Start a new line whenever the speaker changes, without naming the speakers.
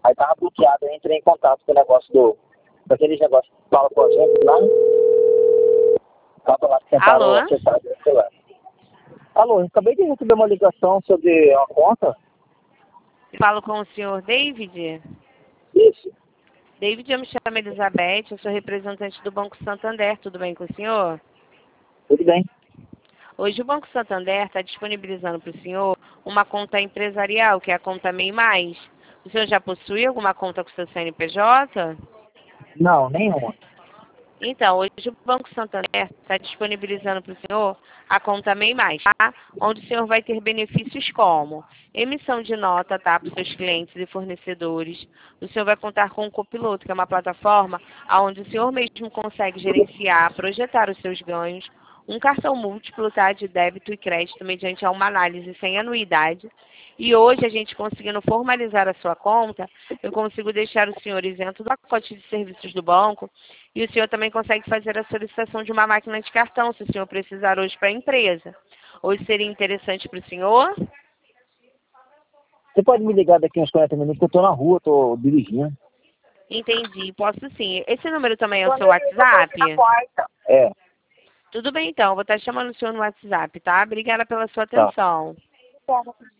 Aí tava bloqueado, eu entrei em contato com o negócio daqueles negócios que fala com a gente lá. Tava lá que tentaram
Alô?
acessar o celular. Alô, eu acabei de receber uma ligação sobre uma conta.
Falo com o senhor David.
Isso,
David, eu me chamo Elizabeth, eu sou representante do Banco Santander, tudo bem com o senhor?
tudo bem.
Hoje o Banco Santander está disponibilizando para o senhor uma conta empresarial, que é a conta MEI Mais. O senhor já possui alguma conta com seu CNPJ?
Não, nenhuma.
Então, hoje o Banco Santander está disponibilizando para o senhor a conta MEI Mais, tá? Onde o senhor vai ter benefícios como emissão de nota, tá? Para os seus clientes e fornecedores. O senhor vai contar com o Copiloto, que é uma plataforma onde o senhor mesmo consegue gerenciar, projetar os seus ganhos. Um cartão múltiplo, tá? De débito e crédito mediante uma análise sem anuidade. E hoje, a gente conseguindo formalizar a sua conta, eu consigo deixar o senhor isento do pacote de serviços do banco e o senhor também consegue fazer a solicitação de uma máquina de cartão, se o senhor precisar hoje para a empresa. Hoje seria interessante para o senhor?
Você pode me ligar daqui uns 40 minutos, que eu tô na rua, tô dirigindo.
Entendi, posso sim. Esse número também é o seu WhatsApp?
É,
Tudo bem então, vou estar chamando o senhor no WhatsApp, tá? Obrigada pela sua
tá.
atenção.